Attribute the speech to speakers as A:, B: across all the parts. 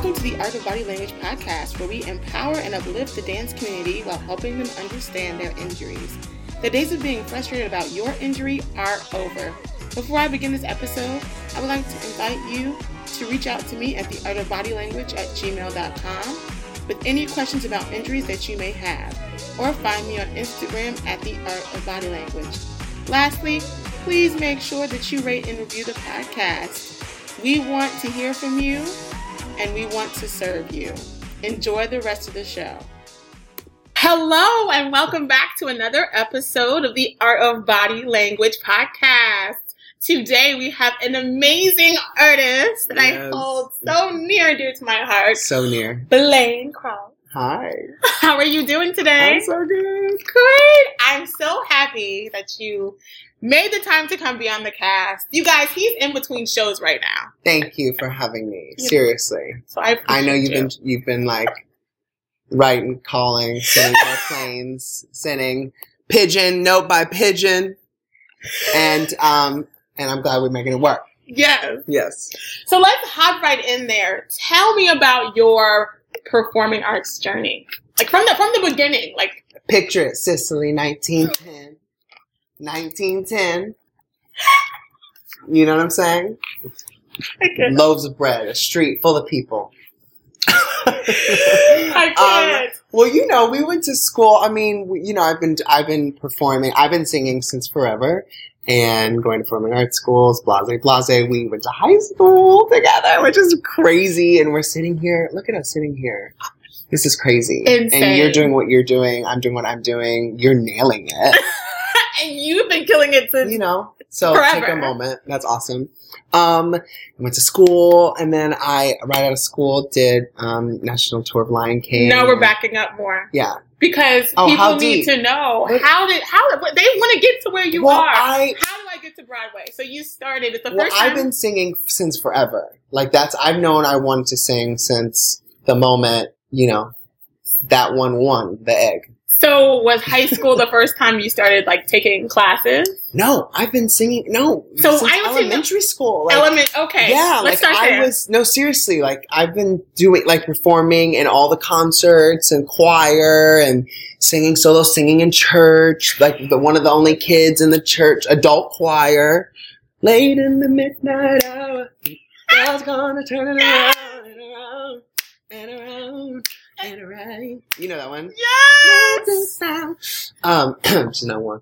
A: Welcome to the Art of Body Language podcast, where we empower and uplift the dance community while helping them understand their injuries. The days of being frustrated about your injury are over. Before I begin this episode, I would like to invite you to reach out to me at theartofbodylanguage@gmail.com with any questions about injuries that you may have, or find me on Instagram at the Art of Body Language. Lastly, please make sure that you rate and review the podcast. We want to hear from you, and we want to serve you. Enjoy the rest of the show. Hello, and welcome back to another episode of the Art of Body Language podcast. Today, we have an amazing artist that I hold so near and dear to my heart.
B: So near.
A: Blaine Cross.
B: Hi.
A: How are you doing today?
B: I'm so good.
A: Great. I'm so happy that you made the time to come be on the cast. You guys, he's in between shows right now.
B: Thank you for having me. Seriously.
A: So I
B: know you've been like writing, calling, sending airplanes, sending pigeon, note by pigeon. And I'm glad we're making it work.
A: Yes.
B: Yes.
A: So let's hop right in there. Tell me about your performing arts journey. Like from the beginning. Like
B: picture it, Sicily, 1910. 1910. You know what I'm saying?
A: Okay.
B: Loaves of bread, a street full of people.
A: I can't.
B: Well, you know, we went to school. I mean, I've been performing. I've been singing since forever, and going to performing arts schools. Blase, blase. We went to high school together, which is crazy. And we're sitting here. Look at us sitting here. This is crazy.
A: Insane.
B: And you're doing what you're doing. I'm doing what I'm doing. You're nailing it.
A: And you've been killing it since
B: So
A: forever.
B: Take a moment. That's awesome. I went to school, and then right out of school, did national tour of Lion King.
A: No, we're backing up more.
B: Yeah,
A: because people need to know how they want to get to where you are. How do I get to Broadway? So you started. It's the first time.
B: I've been singing since forever. Like I've known I wanted to sing since the moment that one won the egg.
A: So was high school the first time you started taking classes?
B: No, I've been singing. No,
A: so
B: since elementary school.
A: Okay,
B: yeah.
A: Let's start there.
B: Seriously. I've been doing performing in all the concerts and choir and singing solo, singing in church. One of the only kids in the church adult choir. Late in the midnight hour, God's gonna turn it around and around and around. And around. You know that one?
A: Yes!
B: She's not one.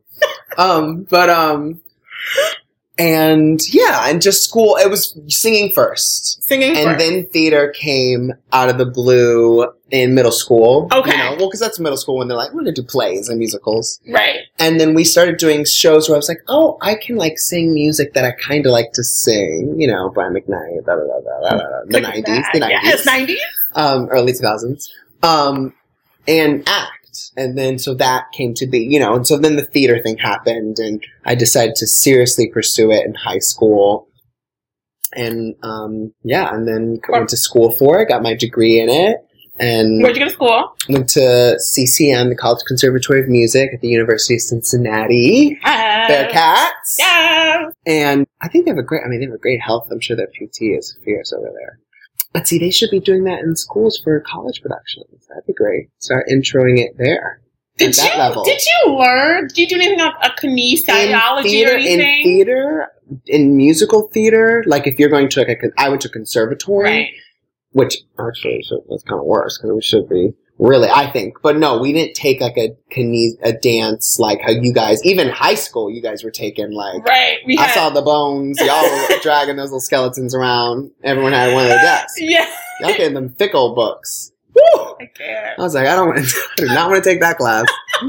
B: And just school, it was singing first. And then theater came out of the blue in middle school.
A: Okay.
B: Because that's middle school when they're like, we're going to do plays and musicals.
A: Right.
B: And then we started doing shows where I was like, oh, I can sing music that I kind of like to sing. Brian McKnight, the 90s.
A: Yes, 90s.
B: Early 2000s. And act. And then, so that came to be, and so then the theater thing happened, and I decided to seriously pursue it in high school. And, and then went to school for it, got my degree in it. And
A: where'd you go to school?
B: Went to CCM, the College Conservatory of Music at the University of Cincinnati. Bearcats.
A: Yeah.
B: And I think they have a great health. I'm sure their PT is fierce over there. But see, they should be doing that in schools for college productions. That'd be great. Start introing it there. Did you learn? Did you do anything on a kinesiology or anything? In theater, in musical theater, if you're going to I went to conservatory, right. Which actually was kind of worse because we should be really, I think. But no, we didn't take a dance like how you guys, even high school, you guys were taking
A: right.
B: I saw the bones. Y'all were dragging those little skeletons around. Everyone had one of their desks.
A: Yeah.
B: Y'all getting them Fickle books. Woo!
A: I can't.
B: I was like, I do not want to take that class.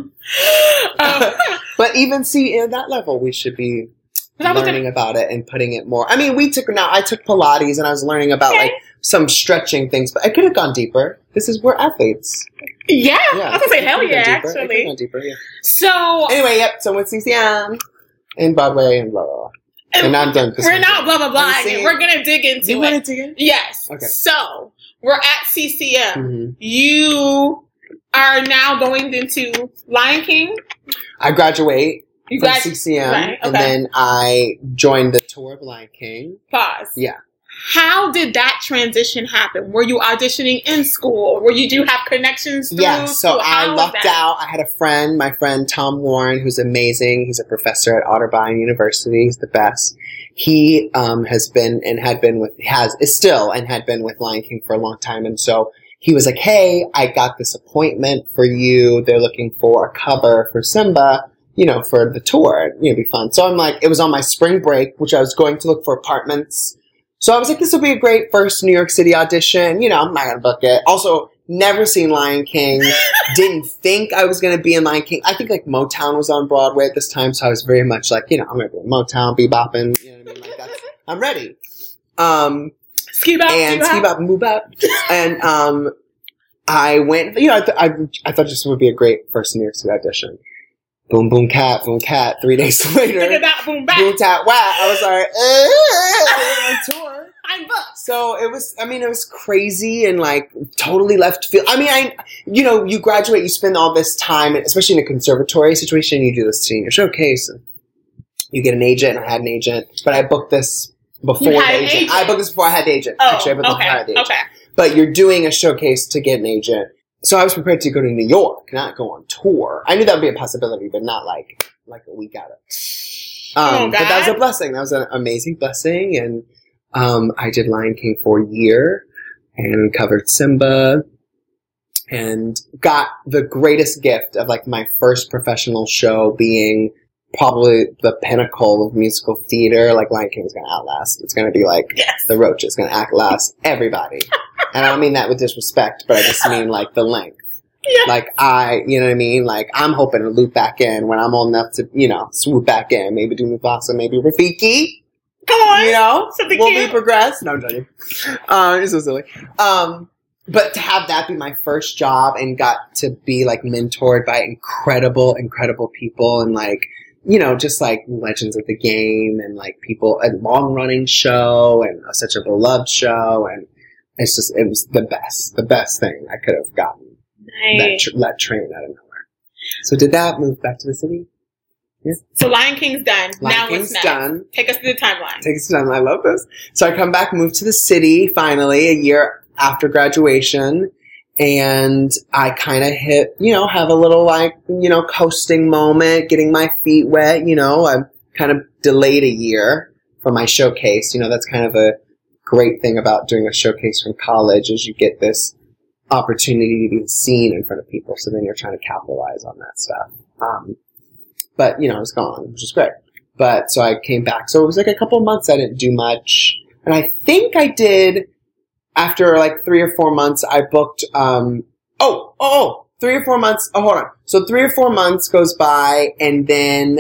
B: But even at that level, we should be learning about it and putting it more. I mean, I took Pilates and I was learning about some stretching things, but I could have gone deeper. We're athletes.
A: Yeah. I was going to say, hell yeah, actually. I could have
B: gone deeper, yeah.
A: So.
B: Anyway, yep. So with CCM and Broadway and blah, blah, blah. And I'm done.
A: We're not blah, blah, blah. We're going to dig into it.
B: You want to dig in?
A: Yes. Okay. So, we're at CCM. Mm-hmm. You are now going into Lion King?
B: I graduate from CCM, right, okay. And then I joined the tour of Lion King.
A: Pause.
B: Yeah.
A: How did that transition happen? Were you auditioning in school? Do you have connections through
B: Yeah, so
A: school?
B: I lucked out. I had a friend, my friend Tom Warren, who's amazing. He's a professor at Otterbein University. He's the best. He is still with Lion King for a long time. And so he was like, hey, I got this appointment for you. They're looking for a cover for Simba, for the tour. It'd be fun. So I'm like, it was on my spring break, which I was going to look for apartments. So I was like, this will be a great first New York City audition. I'm not going to book it. Also, never seen Lion King. Didn't think I was going to be in Lion King. I think like Motown was on Broadway at this time. So I was very much like, I'm going to be in Motown, bebopping. You know what I mean? Like I'm ready.
A: Ski bop,
B: move up. And I went, I thought this would be a great first New York City audition. Boom, boom, cat, 3 days later.
A: Look at that, boom, back.
B: Boom, tap, wow. I was like, on tour.
A: I'm booked.
B: So it was crazy and like totally left field. I mean, you graduate, you spend all this time, especially in a conservatory situation, you do this senior showcase and you get an agent. I had an agent, but I booked this before the agent. I booked this before I had the agent.
A: Oh,
B: actually, I booked before I had the agent.
A: Okay.
B: But you're doing a showcase to get an agent. So I was prepared to go to New York, not go on tour. I knew that would be a possibility, but not like a week out of it. But that was a blessing. That was an amazing blessing. And I did Lion King for a year and covered Simba and got the greatest gift of like my first professional show being probably the pinnacle of musical theater. Like Lion King is going to outlast. It's going to be like The Roach is going to outlast everybody. And I don't mean that with disrespect, but I just mean like the length. Yeah. Like you know what I mean? Like I'm hoping to loop back in when I'm old enough to, swoop back in. Maybe do Mufasa, maybe Rafiki.
A: Come on.
B: Something will we progress? No, I'm joking. It's so silly. But to have that be my first job and got to be like mentored by incredible, incredible people and like, just like legends of the game and like people, a long running show and such a beloved show. And it was the best thing I could have gotten.
A: Nice.
B: That train out of nowhere. So did that, move back to the city. Yeah.
A: So Lion King's done.
B: Lion King's done.
A: Take us through the timeline.
B: I love this. So I come back, move to the city finally a year after graduation. And I kind of hit, have a little like, coasting moment, getting my feet wet. I'm kind of delayed a year for my showcase. That's kind of a great thing about doing a showcase from college is you get this opportunity to be seen in front of people. So then you're trying to capitalize on that stuff. But, I was gone, which is great. But so I came back. So it was like a couple of months I didn't do much. And I think I did, after like 3 or 4 months, I booked, 3 or 4 months. Oh, hold on. So 3 or 4 months goes by and then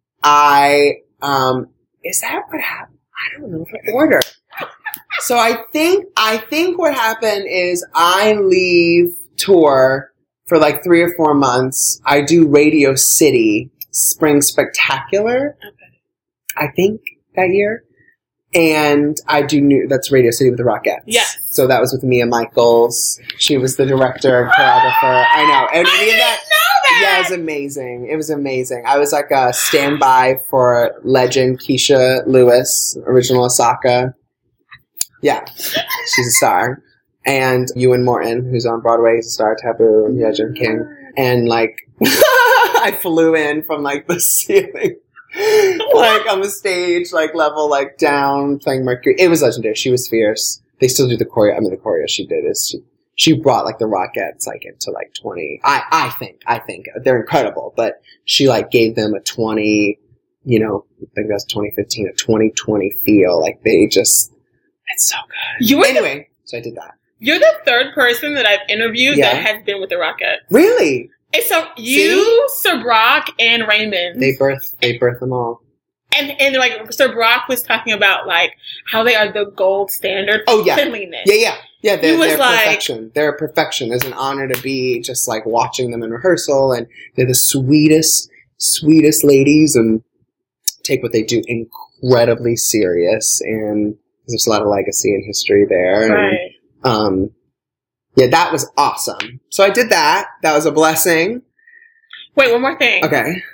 B: is that what happened? I don't know the order. So I think what happened is I leave tour for like 3 or 4 months. I do Radio City Spring Spectacular. Okay. I think that year. And I do that's Radio City with the Rockettes.
A: Yes.
B: So that was with Mia Michaels. She was the director, choreographer. I know. And
A: I didn't know that.
B: Yeah, it was amazing. It was amazing. I was like a standby for legend Keisha Lewis, original Asaka. Yeah, she's a star. And Ewan Morton, who's on Broadway, is a star. Taboo, yeah, Jim King. And like, I flew in from like the ceiling, like on the stage, like level, like down, playing Mercury. It was legendary. She was fierce. They still do the choreo. I mean, the choreo she did is she brought like the Rockettes like into like 20. I think they're incredible, but she like gave them a 20. I think that's 2015, a 2020 feel. Like they just. It's so good. So I did that.
A: You're the third person that I've interviewed that has been with the Rockettes.
B: Really?
A: And so you, Sir Brock, and Raymond.
B: They birth them all.
A: And like Sir Brock was talking about like how they are the gold standard for cleanliness.
B: Yeah. They're perfection. They're perfection. It's an honor to be just like watching them in rehearsal, and they're the sweetest ladies, and take what they do incredibly serious, and there's a lot of legacy and history there.
A: Right.
B: And, that was awesome. So I did that. That was a blessing.
A: Wait, one more thing.
B: Okay.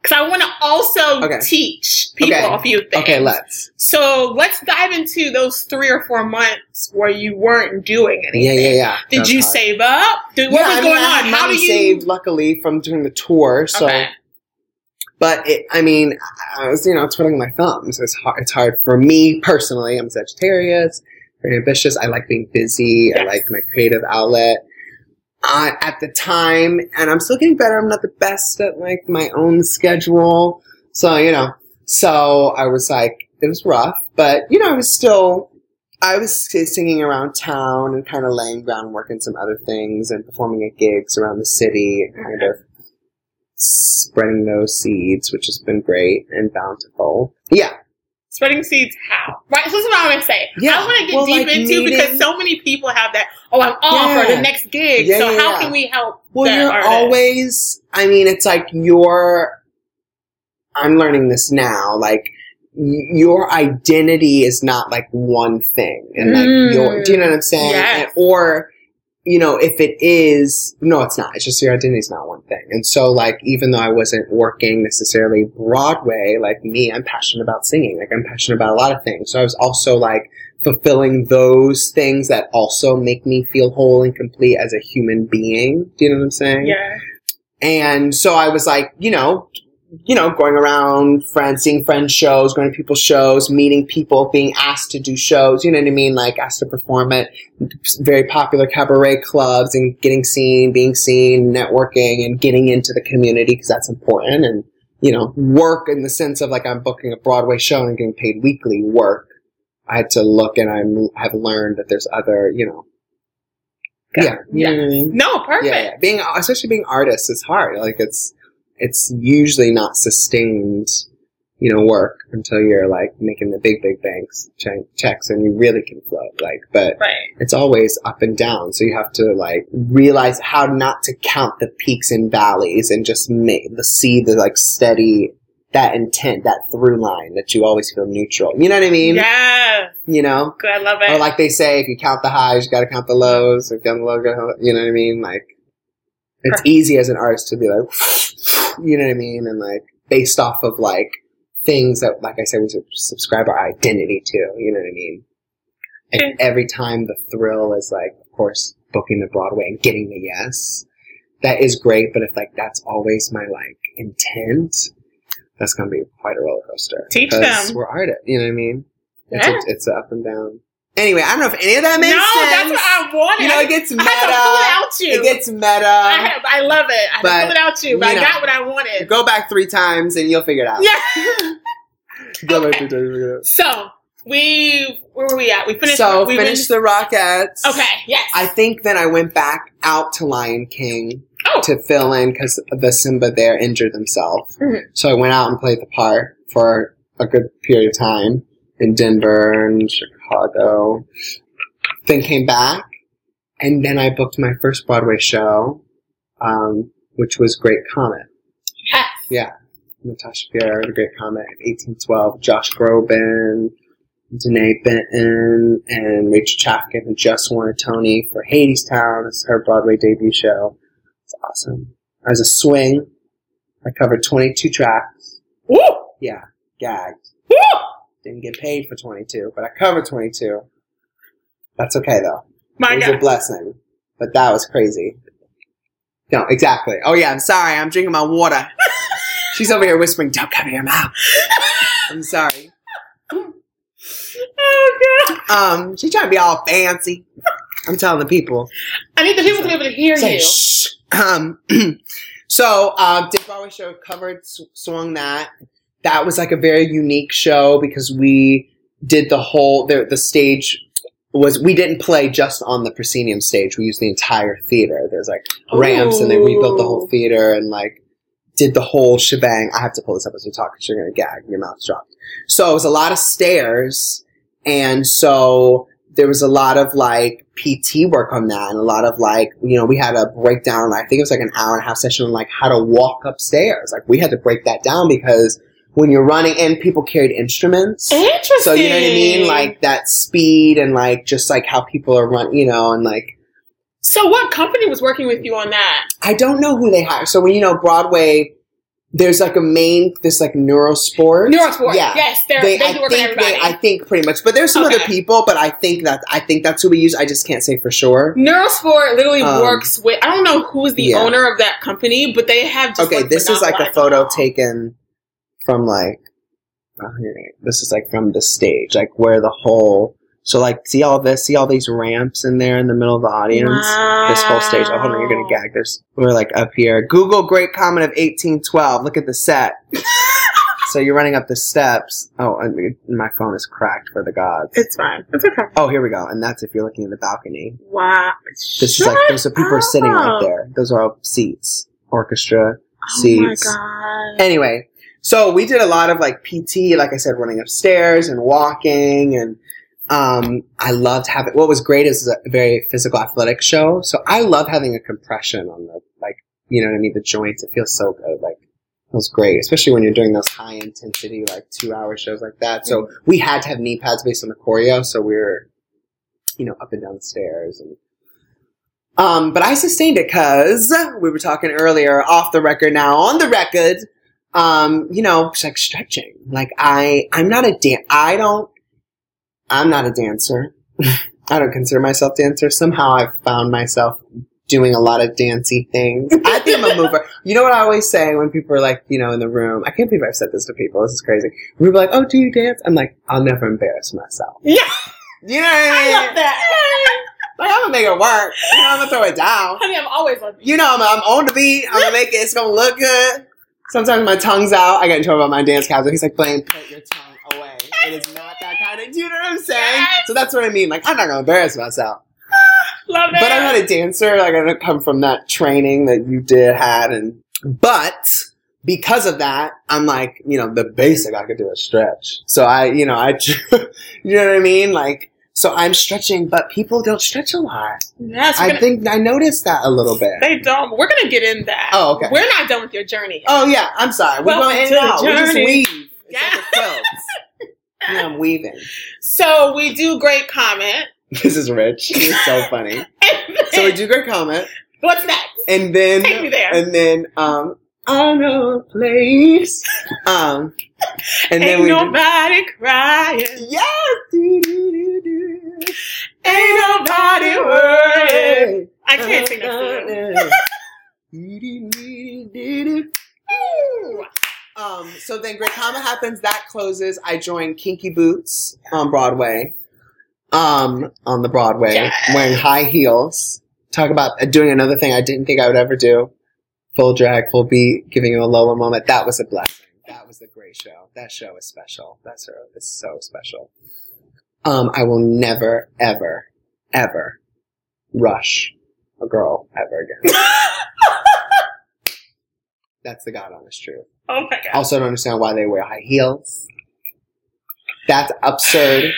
A: because I want to also teach people a few things.
B: Okay, let's.
A: So let's dive into those 3 or 4 months where you weren't doing anything.
B: Yeah.
A: Did you save up? What was going on?
B: How do you saved? Luckily, from doing the tour. So, but I was twiddling my thumbs. It's hard for me personally. I'm Sagittarius, very ambitious. I like being busy. Yes. I like my creative outlet. At the time, and I'm still getting better. I'm not the best at like my own schedule. So, I was like, it was rough, but I was singing around town and kind of laying groundwork in some other things and performing at gigs around the city and kind of spreading those seeds, which has been great and bountiful. Yeah.
A: Spreading seeds how? Right, so this is what I want to say.
B: Yeah.
A: I want to get deep into because so many people have that, I'm off for the next gig. So how can we help that artist?
B: Always, it's like I'm learning this now, like, your identity is not like one thing. And like do you know what I'm saying?
A: Yes.
B: Or, if it is, no, it's not. It's just your identity is not one thing. And so, like, even though I wasn't working necessarily Broadway, like me, I'm passionate about singing. Like, I'm passionate about a lot of things. So I was also, like, fulfilling those things that also make me feel whole and complete as a human being. Do you know what I'm saying?
A: Yeah.
B: And so I was like, going around seeing friends' shows, going to people's shows, meeting people, being asked to do shows, you know what I mean? Like asked to perform at very popular cabaret clubs and being seen, networking and getting into the community because that's important. And, work in the sense of like I'm booking a Broadway show and getting paid weekly work. I had to look and I have learned that there's other, Yeah. You know what I mean?
A: No, perfect.
B: Yeah. Especially being artists is hard. Like it's usually not sustained, work until you're like making the big banks checks and you really can float. Like, but It's always up and down. So you have to like realize how not to count the peaks and valleys and just see the like steady, that intent, that through line that you always feel neutral. You know what I mean?
A: Yeah.
B: Good,
A: I love it.
B: Or like they say, if you count the highs, you got to count the lows. If you count the lows, you know what I mean? Like, it's easy as an artist to be like, you know what I mean? And like, based off of like things that, like I said, we subscribe our identity to, you know what I mean? And every time the thrill is like, of course, booking the Broadway and getting the yes, that is great. But if like, that's always my like intent, that's going to be quite a roller coaster.
A: Teach them.
B: We're artists, you know what I mean? It's up and down. Anyway, I don't know if any of that makes sense.
A: No, that's what I wanted.
B: It gets meta.
A: I had to pull it out you.
B: It gets meta.
A: I love it. I had to pull it out you, but I got what I wanted.
B: Go back 3 times and you'll figure it out.
A: Yeah.
B: Go back 3 times and figure it out.
A: So, where were we at? We finished.
B: Finished the Rockettes.
A: Okay, yes.
B: I think then I went back out to Lion King to fill in because the Simba there injured himself. Mm-hmm. So I went out and played the part for a good period of time in Denver and Chicago. Then came back, and then I booked my first Broadway show, which was Great Comet.
A: Yes.
B: Yeah. Natasha Pierre, The Great Comet, 1812, Josh Groban, Danae Benton, and Rachel Chafkin, who just won a Tony for Hadestown. It's her Broadway debut show. It's awesome. I was a swing. I covered 22 tracks.
A: Woo!
B: Yeah. Gagged.
A: Woo!
B: Didn't get paid for 22, but I covered 22. That's okay, though. It was a blessing. But that was crazy. No, exactly. Oh, yeah, I'm sorry. I'm drinking my water. She's over here whispering, don't cover your mouth. I'm sorry.
A: Oh, God.
B: She's trying to be all fancy. I'm telling the people.
A: I need the people to be able to hear you.
B: Shh. So, did Broadway show, covered, swung that. That was like a very unique show because we did the whole, the stage was, we didn't play just on the proscenium stage. We used the entire theater. There's like ramps and they rebuilt the whole theater and like did the whole shebang. I have to pull this up as we talk because you're going to gag. Your mouth's dropped. So it was a lot of stairs. And so there was a lot of like PT work on that and a lot of like, we had a breakdown. I think it was like an hour and a half session on like how to walk upstairs. Like we had to break that down because when you're running and people carried instruments.
A: Interesting.
B: So you know what I mean? Like that speed and like just like how people are running, and like.
A: So what company was working with you on that?
B: I don't know who they hired. So when, Broadway, There's like this like Neurosport.
A: Yeah. Yes, they do work with everybody.
B: I think pretty much. But there's some other people, but I think that's who we use. I just can't say for sure.
A: Neurosport literally works with, I don't know who is the owner of that company, but they have just
B: this is like a photo taken from like, this is like from the stage, like where the whole, so like see all these ramps in there in the middle of the audience? Wow. This whole stage. Oh, hold on, you're going to gag. We're like up here. Google Great Comet of 1812. Look at the set. So you're running up the steps. Oh, and my phone is cracked for the gods.
A: It's fine. It's okay.
B: Oh, here we go. And that's if you're looking in the balcony.
A: Wow.
B: This is like, so people are sitting right there. Those are all seats. Orchestra seats.
A: Oh my God.
B: Anyway, so we did a lot of like PT, like I said, running upstairs and walking, and I loved having, what was great is a very physical athletic show. So I love having a compression on the, like, you know what I mean? The joints. It feels so good. Like, it feels great, especially when you're doing those high intensity, like 2-hour shows like that. So we had to have knee pads based on the choreo. So we were, you know, up and down the stairs, and, but I sustained it because we were talking earlier off the record, now on the record, you know, it's like stretching. Like I'm not a dancer. I don't consider myself a dancer. Somehow I've found myself doing a lot of dancey things. I think I'm a mover. You know what I always say when people are like, you know, in the room? I can't believe I've said this to people. This is crazy. People are like, oh, do you dance? I'm like, I'll never embarrass myself.
A: Yeah.
B: You know what I mean?
A: I love that.
B: Like, I'm going to make it work. You know, I'm going to throw it down.
A: Honey, I'm always on beat.
B: You know, I'm on the beat. I'm going to make it. It's going to look good. Sometimes my tongue's out. I get in trouble about my dance captain. He's like, Blaine, put your tongue away. It is not that kind of, do you know what I'm saying? Yes. So that's what I mean. Like, I'm not going to embarrass myself.
A: Love it.
B: But I'm not a dancer. Like, I didn't come from that training that you had. But because of that, I'm like, you know, the basic I could do is stretch. So you know what I mean? Like, so I'm stretching, but people don't stretch a lot.
A: Yes,
B: I think I noticed that a little bit.
A: They don't. We're going to get in that.
B: Oh, okay.
A: We're not done with your journey.
B: Oh, yeah. I'm sorry. We're going in and out. We just weave. It's
A: yeah.
B: like a quilt. Yeah, I'm weaving.
A: So we do Great Comet.
B: This is rich. It's so funny. So we do Great Comet.
A: What's next?
B: And then,
A: take me there.
B: And then, I know a place. And then
A: ain't nobody crying.
B: Yes.
A: Ain't nobody worrying. I can't sing that song.
B: So then Great Comet happens. That closes. I join Kinky Boots on Broadway. On the Broadway, yes. Wearing high heels. Talk about doing another thing I didn't think I would ever do. Full drag, full beat, giving you a Lola moment. That was a blessing. That was a great show. That show is special. That show is so special. I will never, ever, ever rush a girl ever again. That's the God honest truth.
A: Oh my God.
B: Also don't understand why they wear high heels. That's absurd.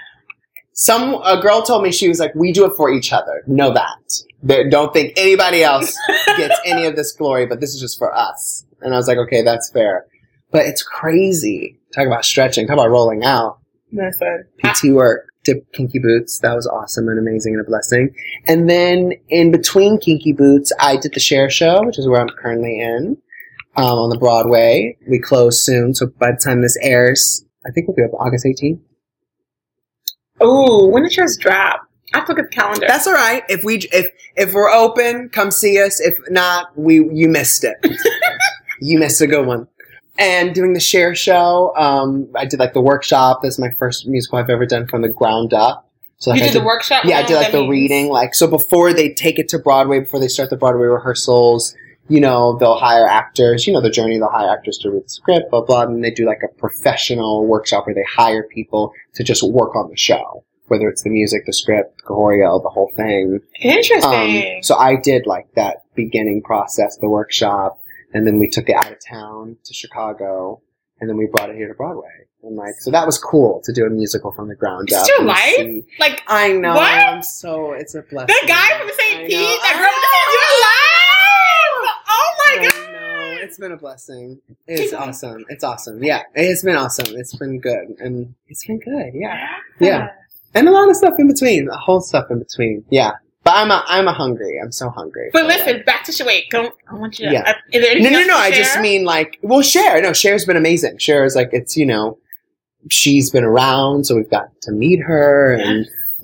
B: A girl told me, she was like, we do it for each other. Know that. Don't think anybody else gets any of this glory, but this is just for us. And I was like, okay, that's fair. But it's crazy. Talk about stretching. Talk about rolling out.
A: That's it.
B: PT work. Did Kinky Boots. That was awesome and amazing and a blessing. And then in between Kinky Boots, I did the Cher Show, which is where I'm currently in, on the Broadway. We close soon, so by the time this airs, I think we'll be up August 18th.
A: Oh, when did yours drop? I have to look at the calendar.
B: That's all right. If we're open, come see us. If not, you missed it. You missed a good one. And doing the Cher Show, I did like the workshop. This is my first musical I've ever done from the ground up. So like
A: you did the workshop?
B: Yeah, I did like the reading. Like, so before they take it to Broadway, before they start the Broadway rehearsals, you know, they'll hire actors, you know, the journey, they'll hire actors to read the script, blah, blah, and they do like a professional workshop where they hire people to just work on the show, whether it's the music, the script, choreo, the whole thing.
A: Interesting.
B: So I did like that beginning process, the workshop, and then we took it out of town to Chicago, and then we brought it here to Broadway. And like, so that was cool to do a musical from the ground up.
A: Is your life? Like,
B: I know.
A: What?
B: It's a blessing.
A: That guy from St. Pete, that girl, this is your life! Oh my God!
B: I know. It's been a blessing. It's awesome. It's awesome. Yeah, it's been awesome. It's been good. And it's been good, yeah. Yeah. And a lot of stuff in between. A whole stuff in between. Yeah. But I'm hungry. I'm so hungry.
A: But listen, back to Wait. I want you to.
B: Yeah.
A: Is there anything else to
B: I
A: share?
B: just mean Cher. No, Cher's been amazing. Cher's it's she's been around, so we've got to meet her, and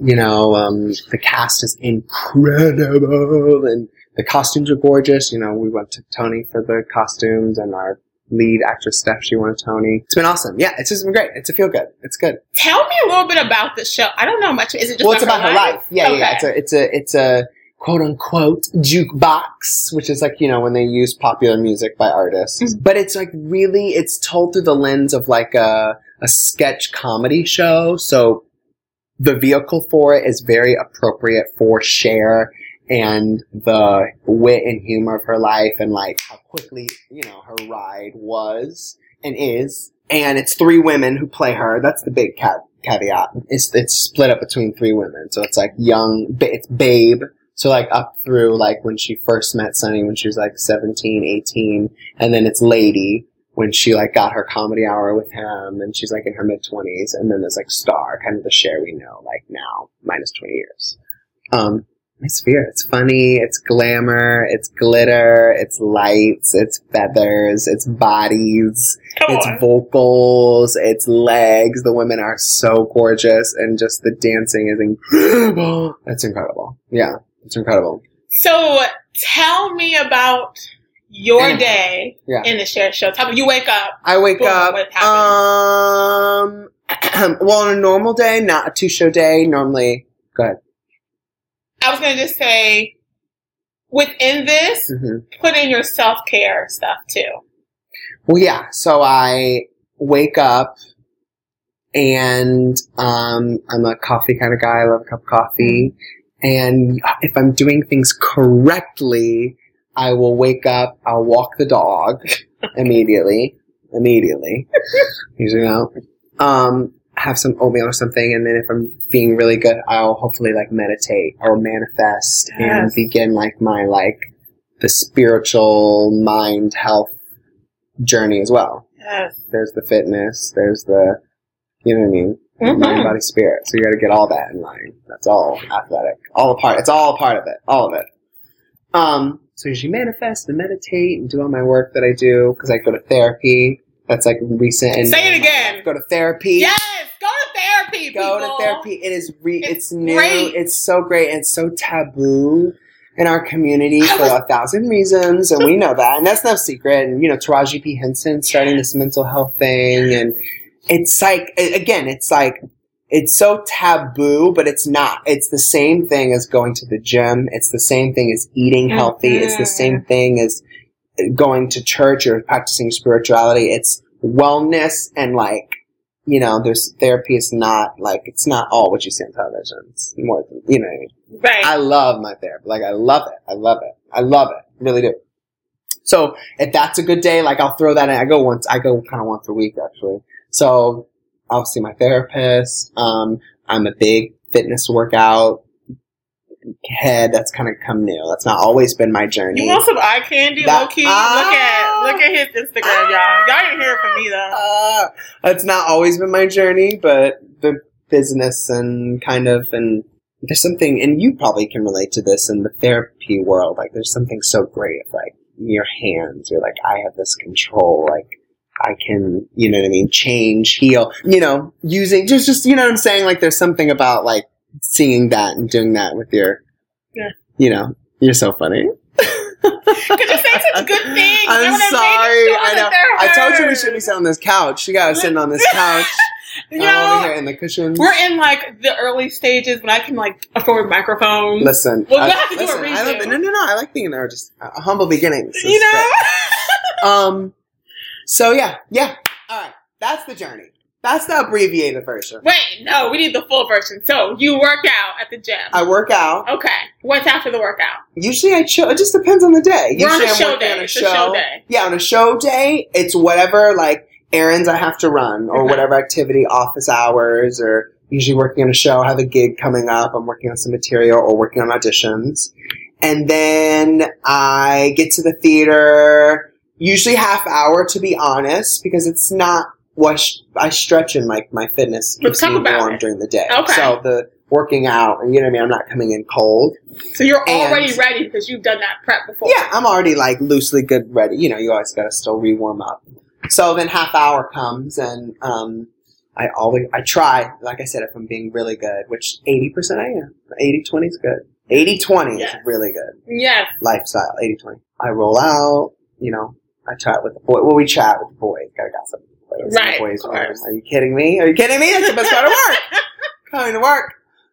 B: the cast is incredible, and the costumes are gorgeous. We went to Tony for the costumes, and our lead actress Steph, she won a Tony. It's been awesome. Yeah, it's just been great. It's a feel good. It's good.
A: Tell me a little bit about the show. I don't know much. Is it just
B: it's about her life? Yeah, okay. Yeah. It's a quote unquote jukebox, which is when they use popular music by artists. Mm-hmm. But it's really, it's told through the lens of a sketch comedy show. So the vehicle for it is very appropriate for Cher and the wit and humor of her life, and how quickly, her ride was and is. And it's 3 women who play her. That's the big caveat. It's split up between 3 women. So it's it's Babe. So up through when she first met Sonny when she was 17, 18. And then it's Lady when she got her comedy hour with him, and she's in her mid-20s. And then there's Star, kind of the Cher we know now, minus 20 years. It's Fear. It's funny, it's glamour, it's glitter, it's lights, it's feathers, it's bodies, it's vocals, it's legs. The women are so gorgeous, and just the dancing is incredible. It's incredible. Yeah, it's incredible.
A: So tell me about your day in the Cher show. Tell me, you wake up.
B: I wake up. What happens? Well, on a normal day, not a 2-show day, normally, go ahead.
A: I was going to just say, within this, put in your self-care stuff, too.
B: Well, yeah. So I wake up, and I'm a coffee kind of guy. I love a cup of coffee. And if I'm doing things correctly, I will wake up, I'll walk the dog immediately. Usually out. Have some oatmeal or something, and then if I'm feeling really good, I'll hopefully meditate or manifest and begin my the spiritual mind health journey as well. Yes. There's the fitness, there's the, mind, body, spirit. So you got to get all that in line. That's all athletic, it's all a part of it, all of it. So usually manifest and meditate and do all my work that I do, because I go to therapy. That's recent. And
A: say it again.
B: Go to therapy.
A: Yes, go to therapy.
B: Go to therapy. It is it's new. Great. It's so great. And it's so taboo in our community for 1,000 reasons, and we know that, and that's no secret. And Taraji P. Henson starting this mental health thing, and it's it's so taboo, but it's not. It's the same thing as going to the gym. It's the same thing as eating healthy. It's the same thing as going to church or practicing spirituality. It's wellness, and there's therapy is not it's not all what you see on television. It's more than, what I mean?
A: Right.
B: I love my therapy. I love it. I love it. Really do. So if that's a good day, I'll throw that in. I go kind of once a week, actually. So I'll see my therapist. I'm a big fitness workout head. That's kind of come new. That's not always been my journey.
A: You want some eye candy, low key? Look at his Instagram, y'all. Y'all didn't hear it from me though.
B: It's not always been my journey, but the business and there's something, and you probably can relate to this in the therapy world. There's something so great, in your hands. You're I have this control. I can, change, heal. Using just what I'm saying. There's something about seeing that and doing that with your, you're so funny.
A: Because you're saying such good things.
B: I'm sorry. I know. I told you we shouldn't be sitting on this couch. You gotta sit on this couch. Over here in the cushions.
A: We're in the early stages when I can afford microphones.
B: Listen.
A: Well, we'll have to do a redo.
B: No. I like being there. Just humble beginnings. So yeah. All right. That's the journey. That's the abbreviated version.
A: Wait, no, we need the full version. So, you work out at the gym.
B: I work out.
A: Okay. What's after the workout?
B: Usually I chill. It just depends on the day.
A: We're on a show day. It's a show day.
B: Yeah, on a show day, it's whatever, errands I have to run, or whatever activity, office hours, or usually working on a show. I have a gig coming up. I'm working on some material or working on auditions. And then I get to the theater, usually half hour, to be honest, because it's not I stretch in my fitness keeps me warm during the day.
A: Okay.
B: So working out, and you know what I mean? I'm not coming in cold.
A: So you're already ready because you've done that prep before.
B: Yeah, I'm already like loosely good ready. You know, you always gotta still re-warm up. So then half hour comes, and I try, like I said, if I'm being really good, which 80% I am. 80-20 is good. 80-20 is really good.
A: Yeah.
B: Lifestyle, 80-20. I roll out, you know, I chat with the boy. Well, we chat with the boys. Gotta gossip with the boys.
A: Right,
B: The boys
A: of course.
B: Are you kidding me? Are you kidding me? That's the best part of work. Coming to work.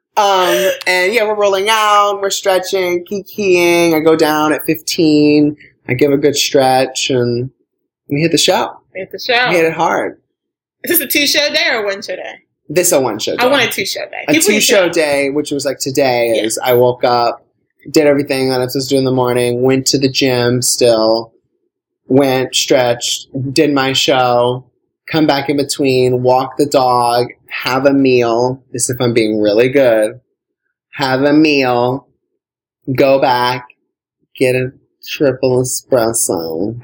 B: And yeah, we're rolling out, we're stretching, kikiing. I go down at 15. I give a good stretch, and we hit the show. We hit it hard.
A: Is this a 2-show day or a 1-show day?
B: This is a 1-show day.
A: I want a 2-show day.
B: A 2-show day, which was like today, is I woke up, did everything that I was supposed to do in the morning, went to the gym still, went, stretched, did my show, come back in between, walk the dog, have a meal. This is if I'm being really good. Have a meal, go back, get a triple espresso.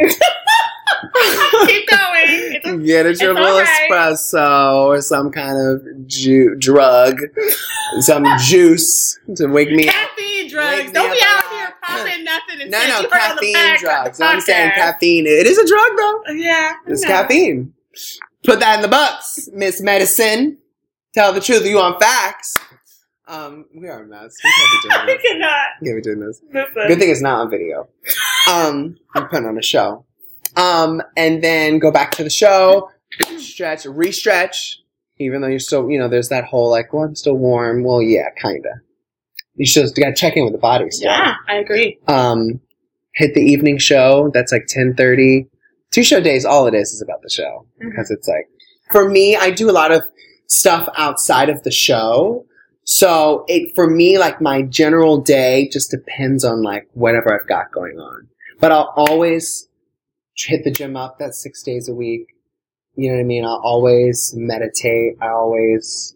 A: Keep going.
B: Get a triple espresso or some kind of drug, some juice to wake me up.
A: Caffeine drugs. Don't be out here popping nothing.
B: No, caffeine drugs. I'm saying caffeine. It is a drug, though.
A: Yeah.
B: It's caffeine. Put that in the books, Miss Medicine. Tell the truth. You on facts. We are a mess. We can't be doing this.
A: We cannot.
B: We can't be doing this.
A: Listen.
B: Good thing it's not on video. I'm putting on a show. And then go back to the show, stretch, re-stretch, even though you're still, you know, there's that whole like, well, I'm still warm. Well, yeah, kinda. You just gotta check in with the body still.
A: Yeah, I agree.
B: Hit the evening show. That's like 10:30. 2-show days, all it is about the show. Because it's like, for me, I do a lot of stuff outside of the show. So for me, like my general day just depends on like whatever I've got going on. But I'll always hit the gym up. That's 6 days a week. You know what I mean? I'll always meditate. I always,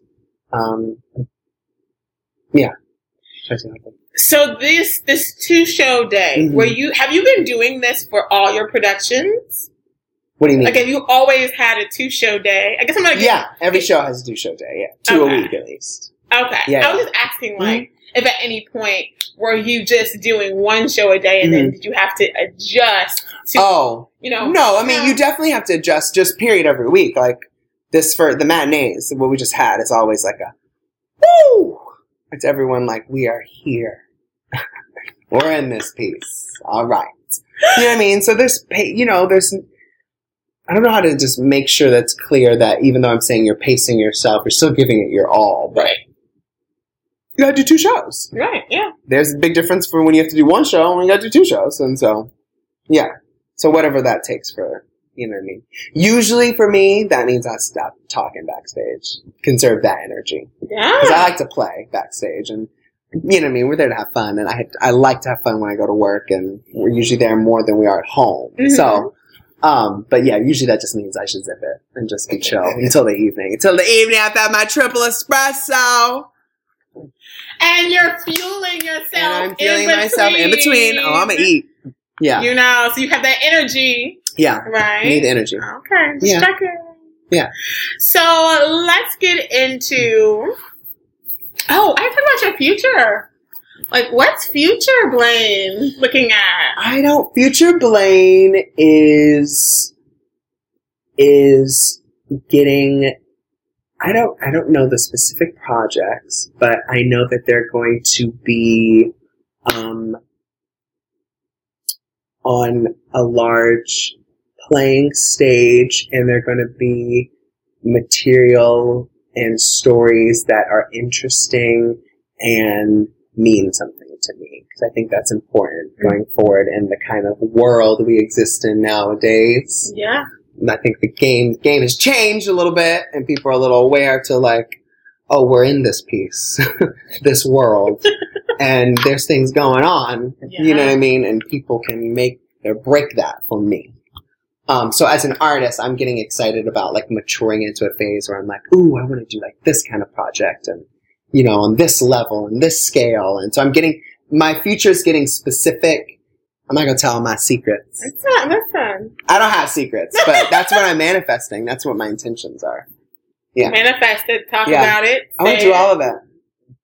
A: So this 2-show day, have you been doing this for all your productions?
B: What do you mean?
A: Like, have you always had a 2-show day? I guess I'm gonna
B: every show has a 2-show day. Yeah, 2 a week at least.
A: Okay. Yeah. I was just asking, like, if at any point were you just doing 1 show a day, and then did you have to adjust to, you know?
B: No, I mean, you definitely have to adjust just period every week. Like, this for the matinees, what we just had, it's always like a, woo! It's everyone like, we are here. We're in this piece. All right. You know what I mean? So there's, I don't know how to just make sure that's clear that even though I'm saying you're pacing yourself, you're still giving it your all. But you gotta do 2 shows.
A: Right, yeah.
B: There's a big difference for when you have to do 1 show and when you gotta do 2 shows. And so, yeah. So whatever that takes for, you know what I mean? Usually for me, that means I stop talking backstage. Conserve that energy.
A: Yeah.
B: Because I like to play backstage. And, you know what I mean? We're there to have fun. And I like to have fun when I go to work. And we're usually there more than we are at home. So, but yeah, usually that just means I should zip it and just be chill until the evening. Until the evening after I have my triple espresso.
A: And you're fueling yourself. And
B: I'm fueling myself in between. Oh, I'm going to eat. Yeah.
A: You know, so you have that energy.
B: Yeah.
A: Right?
B: You need the energy.
A: Okay. Just checking.
B: Yeah.
A: So let's get into, I talk about your future. Like, what's Future Blaine looking at?
B: Future Blaine is getting, I don't know the specific projects, but I know that they're going to be, on a large playing stage, and they're going to be material and stories that are interesting and mean something to me, because I think that's important going forward in the kind of world we exist in nowadays.
A: Yeah.
B: And I think the game has changed a little bit, and people are a little aware to like, oh, we're in this piece, this world, and there's things going on, you know what I mean? And people can make or break that for me. So as an artist, I'm getting excited about like maturing into a phase where I'm like, ooh, I want to do like this kind of project, and you know, on this level and this scale. And so my future is getting specific. I'm not going to tell my secrets.
A: That's fun.
B: I don't have secrets, but that's what I'm manifesting. That's what my intentions are. Yeah.
A: Manifest it, talk about it.
B: I want to do all of that.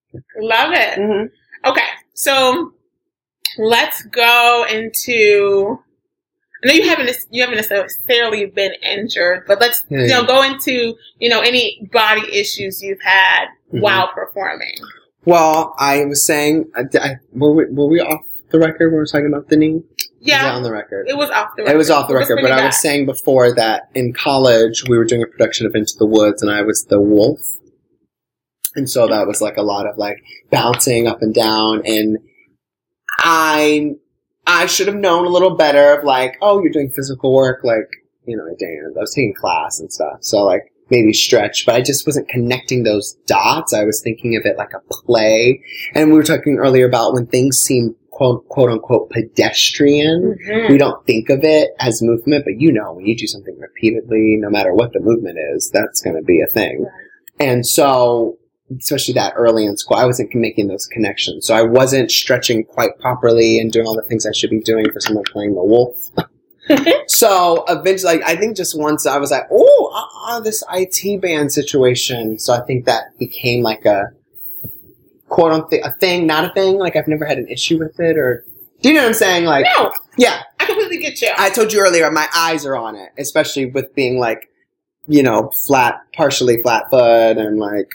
A: Love it.
B: Mm-hmm.
A: Okay, so let's go into. I know you haven't necessarily been injured, but let's go into any body issues you've had while performing.
B: Well, I was saying, were we off the record when we were talking about the knee?
A: Yeah.
B: Was that on the record?
A: It was off the record.
B: It was off the record, but I was saying before that in college we were doing a production of Into the Woods, and I was the wolf. And so that was like a lot of like bouncing up and down, and I should have known a little better of like, oh, you're doing physical work, like, I was taking class and stuff, so like maybe stretch, but I just wasn't connecting those dots. I was thinking of it like a play, and we were talking earlier about when things seem quote unquote pedestrian, we don't think of it as movement, but when you do something repeatedly, no matter what the movement is, that's going to be a thing. Right. And so, especially that early in school, I wasn't making those connections. So I wasn't stretching quite properly and doing all the things I should be doing for someone playing the wolf. So eventually, I think just once I was like, this IT band situation. So I think that became like a quote unquote a thing, not a thing. Like I've never had an issue with it, or do you know what I'm saying? Like,
A: no,
B: yeah,
A: I completely get you.
B: I told you earlier, my eyes are on it, especially with being like, partially flat foot and like,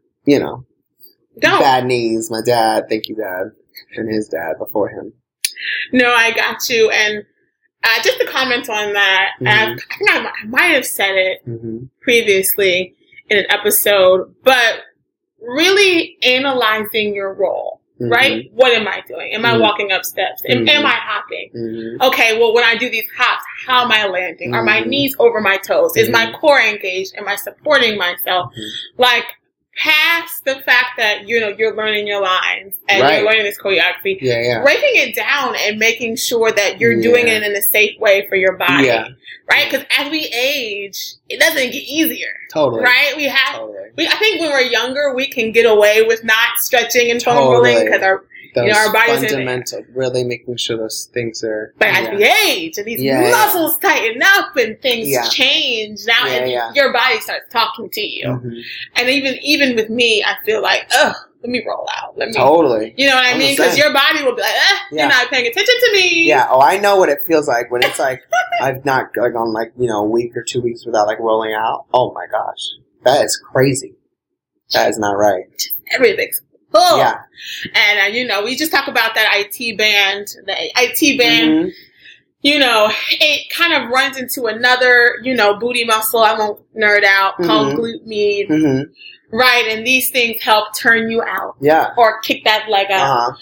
B: bad knees. My dad, thank you, Dad, and his dad before him.
A: No, I got you. And just to comment on that, I think I might have said it previously in an episode, but really analyzing your role, right? What am I doing? Am I walking up steps? Am I hopping? Okay, well, when I do these hops, how am I landing? Are my knees over my toes? Is my core engaged? Am I supporting myself? Like, past the fact that, you're learning your lines and you're learning this choreography, breaking it down and making sure that you're doing it in a safe way for your body, right? Because as we age, it doesn't get easier.
B: Totally.
A: Right? I think when we're younger, we can get away with not stretching and foam rolling because our bodies are
B: fundamental, really making sure those things are.
A: But as we age and these muscles tighten up and things change, now your body starts talking to you. And even with me, I feel like, let me roll out.
B: Totally.
A: You know what I mean? Because your body will be like, you're not paying attention to me.
B: Yeah. Oh, I know what it feels like when it's like I've not gone like a week or 2 weeks without like rolling out. Oh my gosh, that is crazy. That is not right.
A: Everything's full. Yeah. And we just talk about that IT band. The IT band. It kind of runs into another, booty muscle. I won't nerd out, called glute med. Right, and these things help turn you out. Yeah. Or kick that leg up,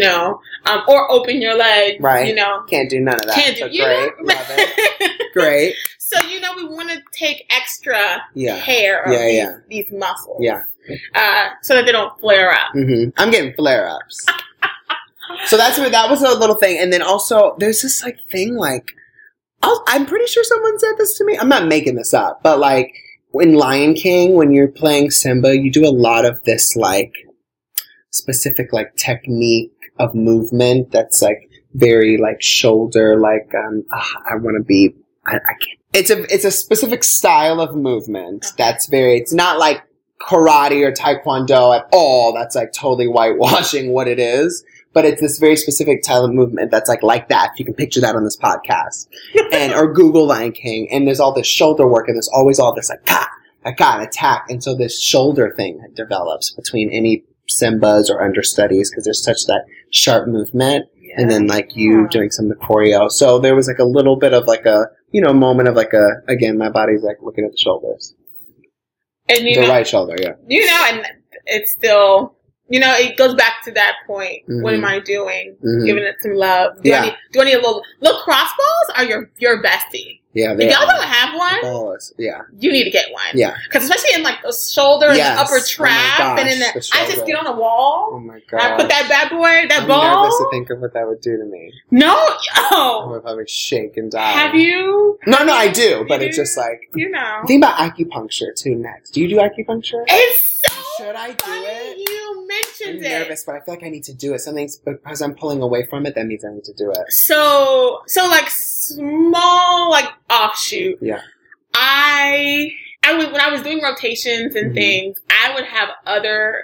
A: or open your leg.
B: Right. Can't do none of that. Can't do, great. Love it. Great.
A: So, we want to take extra care of these muscles. Yeah. So that they don't flare up.
B: I'm getting flare-ups. So that was a little thing. And then also, there's this like thing like, I'm pretty sure someone said this to me. I'm not making this up, but like in Lion King, when you're playing Simba, you do a lot of this like specific like technique of movement that's like very like shoulder, like I want to be. I can't. It's a specific style of movement that's it's not like karate or taekwondo at all. That's like totally whitewashing what it is. But it's this very specific style of movement that's like that. You can picture that on this podcast. Or Google Lion King. And there's all this shoulder work and there's always all this like, attack. And so this shoulder thing develops between any Simbas or understudies because there's such that sharp movement. Yeah. And then like you doing some of the choreo. So there was like a little bit of like a, moment of like again, my body's like looking at the shoulders. And the right shoulder, yeah.
A: And it's still... it goes back to that point. What am I doing? Giving it some love. Do I need a little crossbows are your bestie.
B: Yeah,
A: if y'all don't have one, you need to get one. Yeah, because especially in like the shoulder and the upper trap, and in the I just get on a wall.
B: Oh my god!
A: I put that bad boy, that ball.
B: I'm nervous to think of what that would do to me.
A: No,
B: I would shake and die.
A: Have you?
B: No, I do, but it's just like Think about acupuncture too. Next, do you do acupuncture?
A: It's so
B: should I do it?
A: You mentioned
B: I'm nervous, but I feel like I need to do it. Something's because I'm pulling away from it. That means I need to do it.
A: So like small like offshoot.
B: Yeah.
A: I would when I was doing rotations and things, I would have other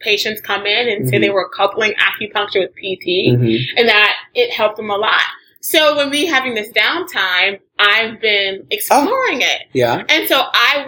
A: patients come in and say they were coupling acupuncture with PT and that it helped them a lot. So with me having this downtime, I've been exploring it.
B: Yeah.
A: And so I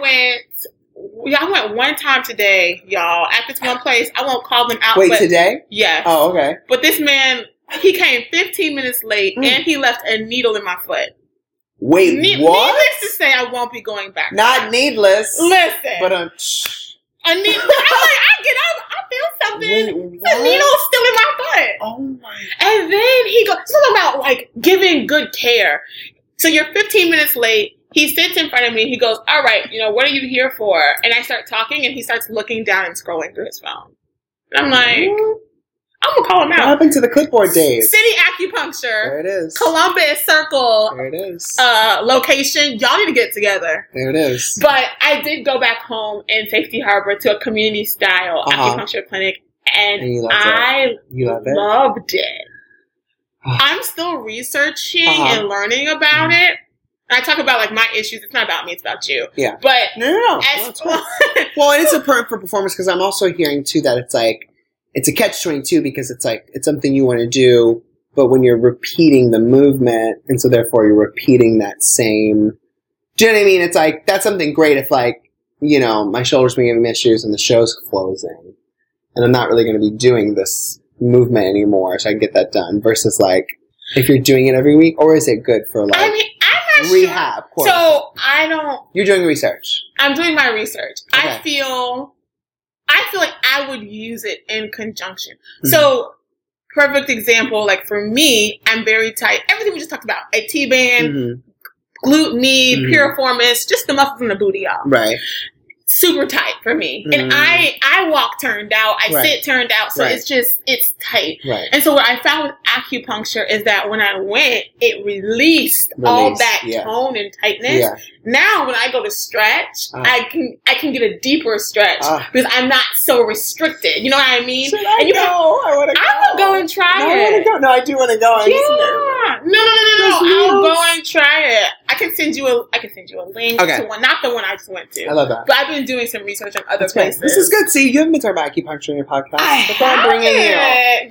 A: went one time today, y'all, at this one place. I won't call them out.
B: Wait, today?
A: Yes.
B: Oh, okay.
A: But this man, he came 15 minutes late and he left a needle in my foot.
B: Wait, what?
A: Needless to say, I won't be going back.
B: Not needless.
A: Listen.
B: But
A: a needle. I'm like, I get up, I feel something.
B: Wait,
A: the needle's still in my foot.
B: Oh my.
A: And then he goes, something about like giving good care. So you're 15 minutes late. He sits in front of me. He goes, all right, what are you here for? And I start talking and he starts looking down and scrolling through his phone. And I'm like, I'm going to call him out.
B: What happened to the clipboard days?
A: City Acupuncture.
B: There it is.
A: Columbus Circle.
B: There it is.
A: Location. Y'all need to get together.
B: There it is.
A: But I did go back home in Safety Harbor to a community style acupuncture clinic. And I loved it. I'm still researching and learning about it. I talk about like my issues. It's not about me. It's about you.
B: Yeah.
A: But
B: no. Well, it is important for performance because I'm also hearing too that it's like it's a catch-22 because it's like it's something you want to do, but when you're repeating the movement, and so therefore you're repeating that same. Do you know what I mean? It's like that's something great if like my shoulder's been giving me issues and the show's closing, and I'm not really going to be doing this movement anymore, so I can get that done. Versus like if you're doing it every week, or is it good for like? I mean, rehab.
A: Sure. So I don't.
B: You're doing research.
A: I'm doing my research.
B: Okay.
A: I feel like I would use it in conjunction. Mm-hmm. So, perfect example. Like for me, I'm very tight. Everything we just talked about: a T-band, glute knee, piriformis, just the muscles in the booty, y'all.
B: Right.
A: Super tight for me. And I walk turned out. I sit turned out. So it's tight.
B: Right.
A: And so what I found with acupuncture is that when I went, it released all that tone and tightness. Yeah. Now when I go to stretch, I can get a deeper stretch because I'm not so restricted. You know what I mean?
B: Should I go? I want to go.
A: I will go and try it.
B: I want to go. No, I do want to go.
A: No. I'll go and try it. I can send you a link to one, not the one I just went to.
B: I love that.
A: But I've been doing some research on other places.
B: This is good. See, you haven't been talking about acupuncture in your podcast. I'm bringing you.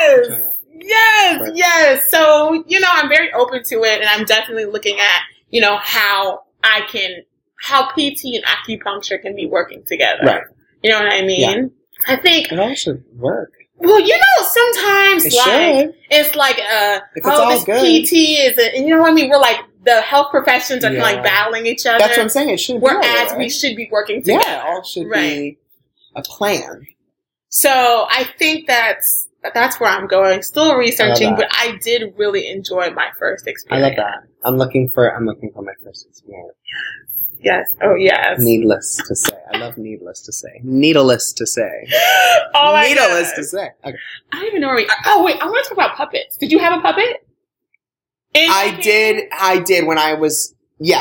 A: Yes. So, I'm very open to it, and I'm definitely looking at, how PT and acupuncture can be working together.
B: Right.
A: You know what I mean?
B: Yeah.
A: I think
B: it all should work.
A: Well, sometimes it's like this good. PT is you know what I mean? We're like the health professions are kind of like battling each other.
B: That's what I'm saying. It shouldn't be
A: whereas we should be working together.
B: Yeah, it all should be a plan.
A: So I think that's where I'm going. Still researching, but I did really enjoy my first experience.
B: I love that. I'm looking for my first experience.
A: Yes. Oh, yes.
B: Needless to say. I love needless to say. Needleless to say.
A: Oh, my
B: Needleless to say. Okay.
A: I don't even know where we are. Oh, wait. I want to talk about puppets. Did you have a puppet?
B: I did when I was in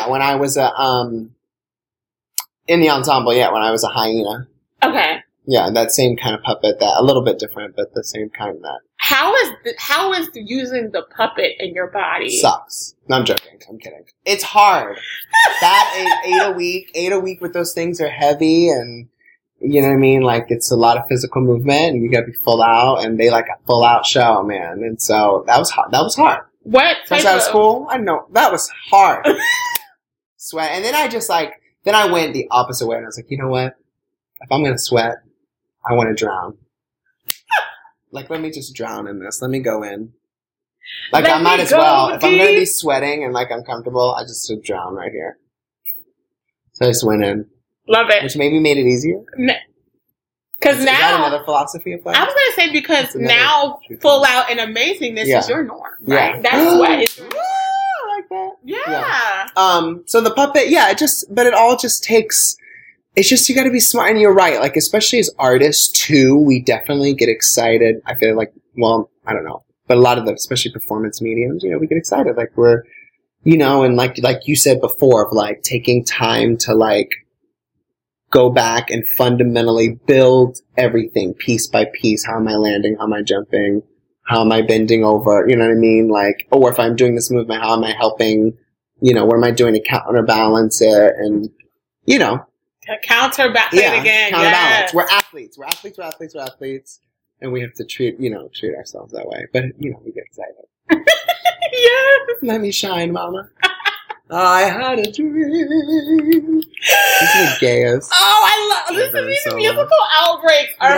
B: the ensemble, when I was a hyena.
A: Okay.
B: Yeah, that same kind of puppet, that a little bit different, but the same kind of that.
A: How is using the puppet in your body?
B: Sucks. No, I'm joking. I'm kidding. It's hard. That 8 a week with those things are heavy, and you know what I mean? Like, it's a lot of physical movement, and you gotta be full out, and they like a full out show, man. And so that was hard.
A: What
B: type of school? I know. That was hard. Sweat. And then I went the opposite way, and I was like, you know what? If I'm gonna sweat, I want to drown. Like, let me just drown in this. Let me go in. Like, I might as well. If I'm going to be sweating and, like, uncomfortable, I just should drown right here. So I just went in.
A: Love it.
B: Which maybe made it easier.
A: Because now...
B: Is that another philosophy of life?
A: I was going to say, because now full out and amazingness is your norm, right? Yeah. That's what it's...
B: I like that.
A: Yeah.
B: So the puppet, but it all just takes... It's just, you gotta be smart, and you're right, like, especially as artists, too, we definitely get excited. I feel like, well, I don't know, but a lot of them, especially performance mediums, we get excited, like, we're, and like you said before, of, like, taking time to, like, go back and fundamentally build everything piece by piece. How am I landing? How am I jumping? How am I bending over? You know what I mean? Like, or if I'm doing this movement, how am I helping, what am I doing to counterbalance it? And,
A: Counterbalance again.
B: Counterbalance. Yes. We're athletes. And we have to treat ourselves that way. But, we get excited.
A: Yes.
B: Let me shine, mama. I had a dream. This is the gayest.
A: Oh, I love this. These musical outbreaks are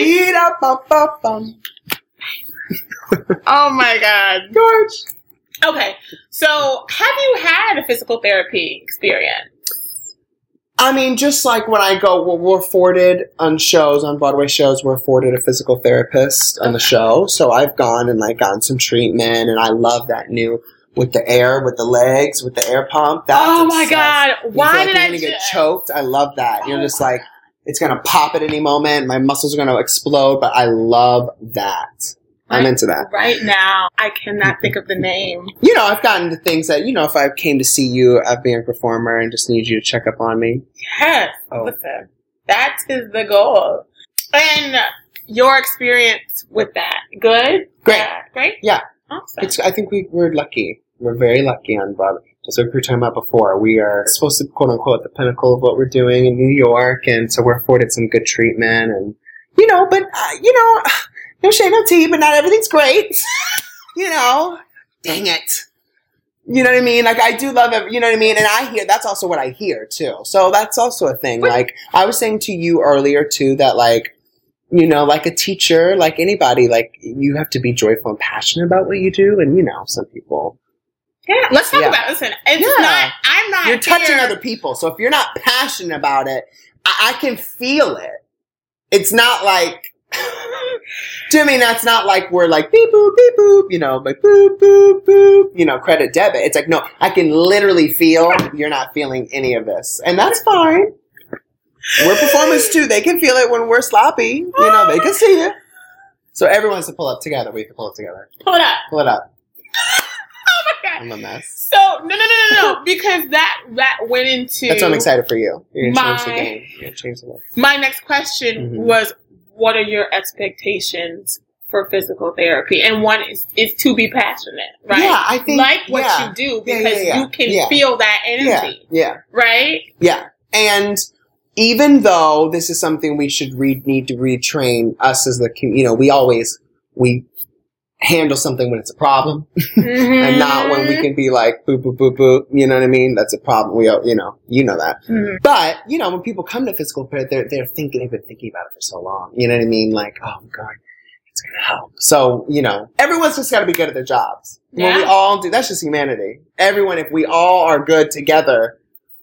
A: Oh my God.
B: George.
A: Okay. So, have you had a physical therapy experience?
B: I mean, just like when I go, we're afforded on Broadway shows, we're afforded a physical therapist on the show. So I've gone and gotten some treatment, and I love that new with the legs, with the air pump. That's
A: oh my God. Why did I
B: get choked? I love that. You're just like, it's going to pop at any moment. My muscles are going to explode, but I love that. I'm into that.
A: Right now, I cannot think of the name.
B: I've gotten to things that, if I came to see you as being a performer and just need you to check up on me.
A: Yes. Oh. Listen, that is the goal. And your experience with that, good?
B: Great.
A: Yeah. Great?
B: Yeah.
A: Awesome.
B: I think we're lucky. We're very lucky on Broadway. Just like we were talking about before, we are supposed to, quote unquote, the pinnacle of what we're doing in New York. And so we're afforded some good treatment and, no shade, no tea, but not everything's great. Dang it. You know what I mean? I do love it. You know what I mean? And that's also what I hear too. So that's also a thing. I was saying to you earlier too, that like a teacher, like anybody, you have to be joyful and passionate about what you do. And some people.
A: Yeah, let's talk about it. Listen, I'm not.
B: You're touching other people. So if you're not passionate about it, I can feel it. It's not like, to me, that's not like we're like beep boop, boop, boop, boop, credit debit. It's like, no, I can literally feel you're not feeling any of this. And that's fine. We're performers too. They can feel it when we're sloppy. They can see it. So everyone has to pull up together. We have to pull it together.
A: Pull it up.
B: Pull it up.
A: Oh my God.
B: I'm a mess.
A: So, no. Because that went into...
B: That's why I'm excited for you. You're going to change the game. You're going to change the game.
A: My next question was, what are your expectations for physical therapy? And one is to be passionate, right?
B: Yeah, I think...
A: Like what you do, because you can feel that energy.
B: Yeah.
A: Right?
B: Yeah. And even though this is something we should need to retrain us as the community, we handle something when it's a problem and not when we can be like, boop, boop, boop, boop. You know what I mean? That's a problem. We, you know that. Mm-hmm. But, when people come to physical therapy, they've been thinking about it for so long. You know what I mean? Like, oh God, it's going to help. So, everyone's just got to be good at their jobs. Yeah. When we all do, that's just humanity. Everyone, if we all are good together,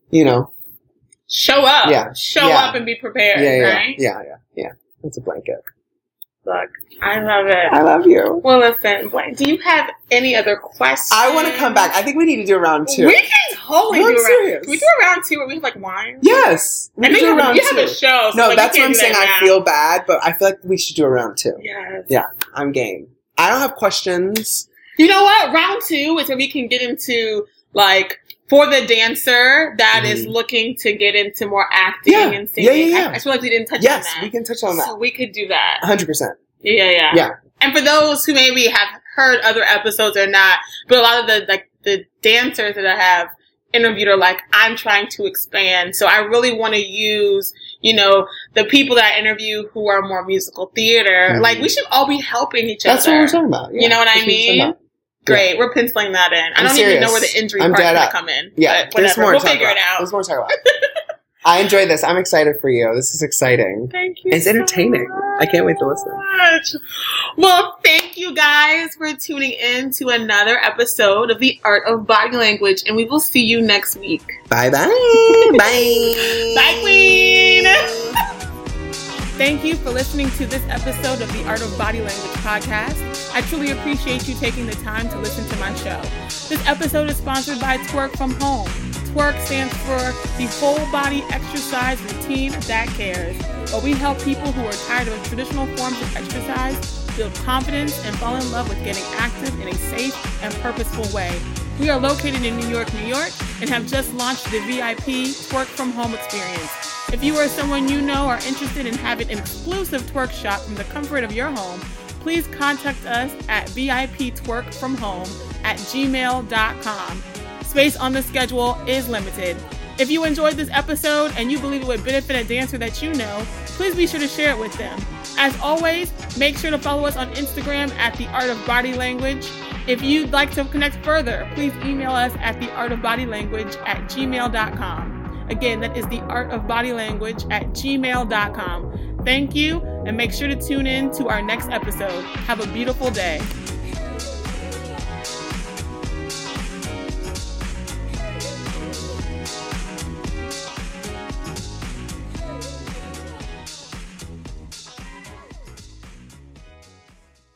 A: show up. Yeah. Show up and be prepared, right?
B: Yeah. That's a blanket.
A: Look, I love it.
B: I love you.
A: Well, listen, do you have any other questions?
B: I want to come back. I think we need to do a round 2.
A: We can totally do a round 2. Can we do a round 2 where we have wine?
B: Yes.
A: We can do a round 2. You have a show. So
B: no, that's what I'm saying. I feel bad, but I feel like we should do a round 2.
A: Yes.
B: Yeah, I'm game. I don't have questions.
A: You know what? Round 2 is where we can get into, for the dancer that is looking to get into more acting and singing.
B: Yeah.
A: I feel like we didn't touch on that.
B: Yes, we can touch on that.
A: So we could do that.
B: 100%.
A: Yeah. And for those who maybe have heard other episodes or not, but a lot of the dancers that I have interviewed are like, I'm trying to expand. So I really want to use, the people that I interview who are more musical theater. We should all be helping each other.
B: That's what we're talking about. Yeah.
A: You know what I mean? Great. We're penciling that in. I don't even know where the injury part's going to come in.
B: Yeah.
A: But whatever. We'll figure it out.
B: There's more to talk about. I enjoyed this. I'm excited for you. This is exciting.
A: Thank you.
B: It's entertaining. I can't wait to listen.
A: Well, thank you guys for tuning in to another episode of The Art of Body Language, and we will see you next week.
B: Bye-bye. Bye.
A: Bye, Queen. Thank you for listening to this episode of the Art of Body Language podcast. I truly appreciate you taking the time to listen to my show. This episode is sponsored by Twerk from Home. Twerk stands for the whole body exercise routine that cares, where we help people who are tired of traditional forms of exercise build confidence and fall in love with getting active in a safe and purposeful way. We are located in New York, and have just launched the VIP Twerk from Home experience. If you or someone you know are interested in having an exclusive twerk shop from the comfort of your home, please contact us at viptwerkfromhome@gmail.com. Space on the schedule is limited. If you enjoyed this episode and you believe it would benefit a dancer that you know, please be sure to share it with them. As always, make sure to follow us on Instagram at The Art of Body Language. If you'd like to connect further, please email us at theartofbodylanguage@gmail.com. Again, that is theartofbodylanguage@gmail.com. Thank you, and make sure to tune in to our next episode. Have a beautiful day.